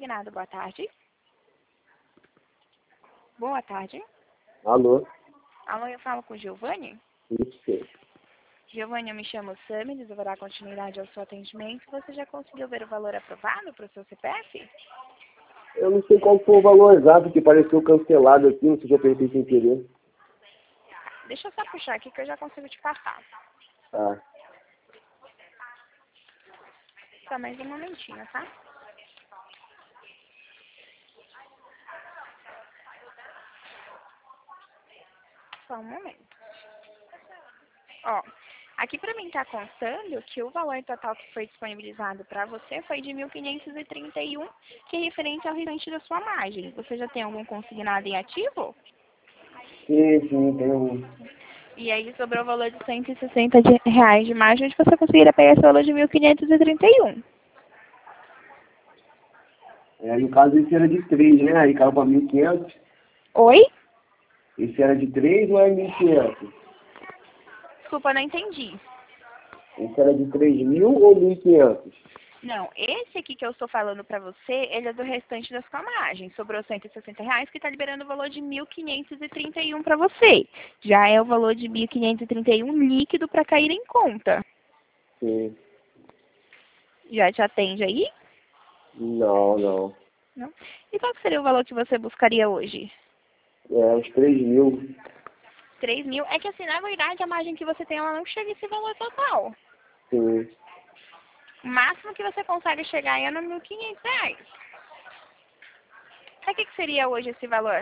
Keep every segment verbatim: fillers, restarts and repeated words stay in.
consignado. Boa tarde. Boa tarde. Alô? Alô, eu falo com o Giovanni? Isso. Giovanni, eu me chamo Sami, deverá continuidade ao seu atendimento. Você já conseguiu ver o valor aprovado para o seu C P F? Eu não sei qual foi o valor exato que pareceu cancelado aqui, não sei se eu perdi sem querer. Deixa eu só puxar aqui que eu já consigo te passar. Tá. Só mais um momentinho, tá? Só um momento. Ó, aqui para mim tá constando que o valor total que foi disponibilizado para você foi de mil quinhentos e trinta e um, que é referente ao restante da sua margem. Você já tem algum consignado em ativo? Sim, sim, tem um. E aí sobrou o valor de cento e sessenta de- reais de margem, onde você conseguiria pegar esse valor de mil quinhentos e trinta e um. É, no caso, esse era de três, né? Aí caiu para mil e quinhentos. Oi? Esse era de três ou é mil e quinhentos? Desculpa, não entendi. Esse era de três mil ou mil e quinhentos? Não, esse aqui que eu estou falando para você, ele é do restante da sua margem. Sobrou cento e sessenta reais, que está liberando o valor de mil quinhentos e trinta e um para você. Já é o valor de mil quinhentos e trinta e um líquido para cair em conta. Sim. Já te atende aí? Não, não. Não? E qual que seria o valor que você buscaria hoje? É, uns três mil. Três mil? É que assim, na verdade, a margem que você tem, ela não chega a esse valor total. Sim. O máximo que você consegue chegar aí é no mil e quinhentos reais. Para que, que seria hoje esse valor?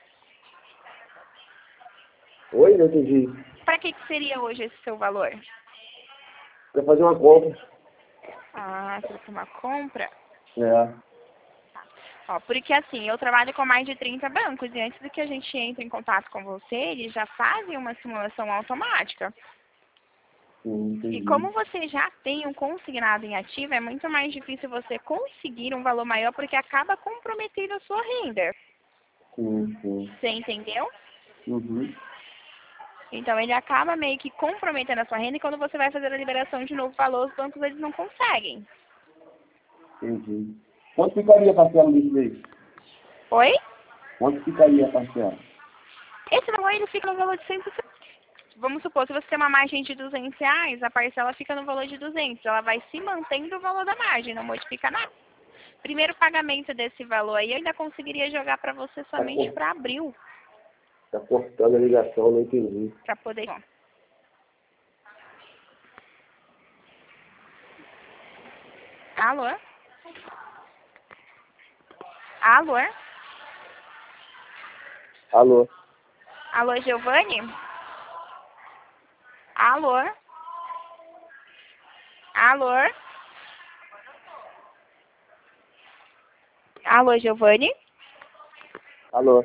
Oi, não entendi. Para que, que seria hoje esse seu valor? Pra fazer uma compra. Ah, para uma compra? É. Ó, porque assim, eu trabalho com mais de trinta bancos e antes do que a gente entre em contato com você, eles já fazem uma simulação automática. Sim, E entendi. como você já tem um consignado em ativo, é muito mais difícil você conseguir um valor maior porque acaba comprometendo a sua renda. Sim, sim. Você entendeu? Uhum. Então ele acaba meio que comprometendo a sua renda e quando você vai fazer a liberação de novo valor, os bancos eles não conseguem. Entendi. Quanto ficaria a parcela desse mês? Oi? Quanto ficaria a parcela? Esse valor ele fica no valor de cem por cento. Vamos supor, se você tem uma margem de duzentos reais, a parcela fica no valor de duzentos. Ela vai se mantendo o valor da margem, não modifica nada. Primeiro pagamento desse valor aí, eu ainda conseguiria jogar para você Tá, somente cor... para abril, tá cortando a ligação, não entendi. para poder... Alô? Alô? Alô? Alô, Giovanni? Alô? Alô? Alô, Giovanni? Alô?